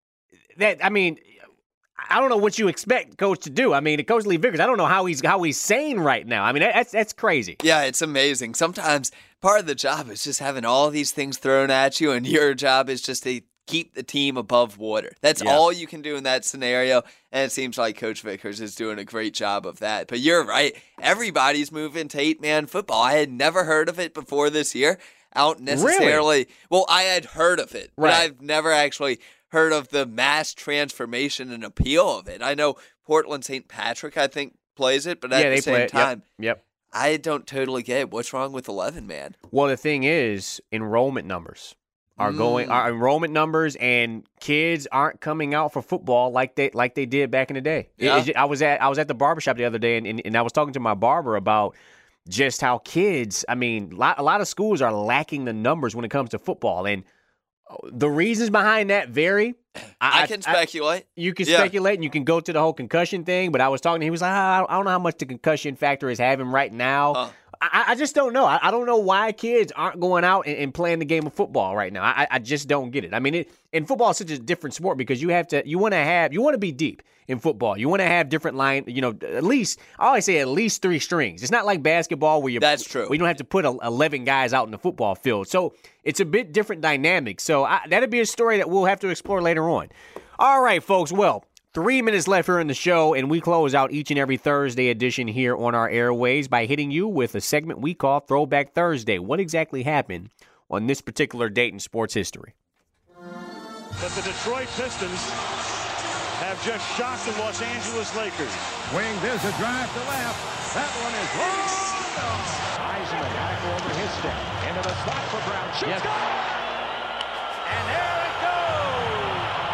don't know what you expect coach to do. I mean, Coach Lee Vickers, I don't know how he's sane right now. I mean, that's crazy. Yeah, it's amazing. Sometimes part of the job is just having all these things thrown at you, and your job is just to keep the team above water. That's all you can do in that scenario, and it seems like Coach Vickers is doing a great job of that. But you're right. Everybody's moving to 8-man football. I had never heard of it before this year. Out necessarily. Really? Well, I had heard of it, but right. I've never actually heard of the mass transformation and appeal of it. I know Portland St. Patrick, I think, plays it, but at the same time, Yep. I don't totally get it. What's wrong with 11-man? Well, the thing is, enrollment numbers are our enrollment numbers, and kids aren't coming out for football like they did back in the day. Yeah. I was at the barbershop the other day, and I was talking to my barber about just how kids, I mean, a lot of schools are lacking the numbers when it comes to football, and the reasons behind that vary. I can speculate. You can speculate, and you can go to the whole concussion thing, but I was talking to him. He was like, I don't know how much the concussion factor is having right now. I just don't know. I don't know why kids aren't going out and playing the game of football right now. I just don't get it. I mean, and football is such a different sport because you want to be deep in football. You want to have different line, at least, I always say at least 3 strings. It's not like basketball where that's true. We don't have to put 11 guys out in the football field. So it's a bit different dynamic. So that'd be a story that we'll have to explore later on. All right, folks. Well, 3 minutes left here in the show, and we close out each and every Thursday edition here on our airways by hitting you with a segment we call Throwback Thursday. What exactly happened on this particular date in sports history? But the Detroit Pistons have just shocked the Los Angeles Lakers. Wing, there's a drive to left. That one is long. Heisman back over his step. Into the slot for Brown. Shoots good. And there it goes.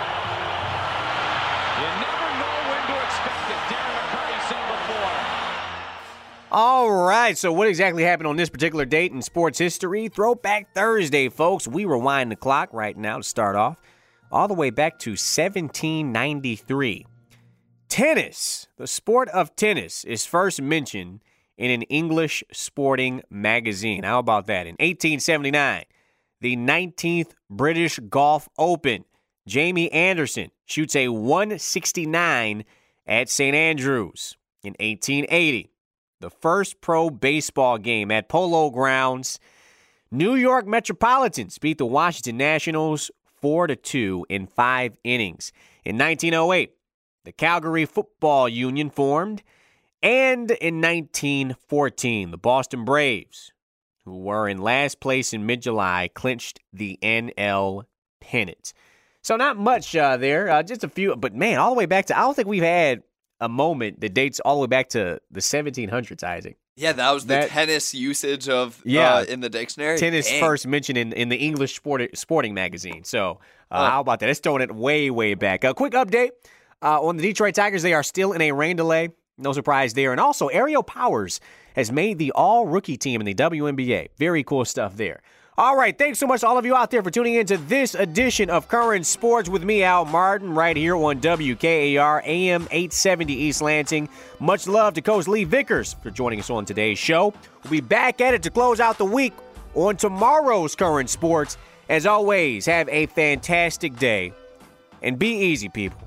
You never know when to expect it. Darren McCarty said before. All right, so what exactly happened on this particular date in sports history? Throwback Thursday, folks. We rewind the clock right now to start off, all the way back to 1793. Tennis, the sport of tennis, is first mentioned in an English sporting magazine. How about that? In 1879, the 19th British Golf Open, Jamie Anderson shoots a 169 at St. Andrews. In 1880, the first pro baseball game at Polo Grounds, New York Metropolitans beat the Washington Nationals 4-2 in 5 innings. In 1908, the Calgary Football Union formed. And in 1914, the Boston Braves, who were in last place in mid-July, clinched the NL pennant. So not much there, just a few. But, man, all the way back to – I don't think we've had a moment that dates all the way back to the 1700s, Isaac. Yeah, that was the tennis usage of in the dictionary. Tennis first mentioned in the English sporting magazine. So how about that? It's throwing it way, way back. A quick update on the Detroit Tigers. They are still in a rain delay. No surprise there. And also, Ariel Powers has made the all-rookie team in the WNBA. Very cool stuff there. All right, thanks so much to all of you out there for tuning in to this edition of Current Sports with me, Al Martin, right here on WKAR AM 870 East Lansing. Much love to Coach Lee Vickers for joining us on today's show. We'll be back at it to close out the week on tomorrow's Current Sports. As always, have a fantastic day, and be easy, people.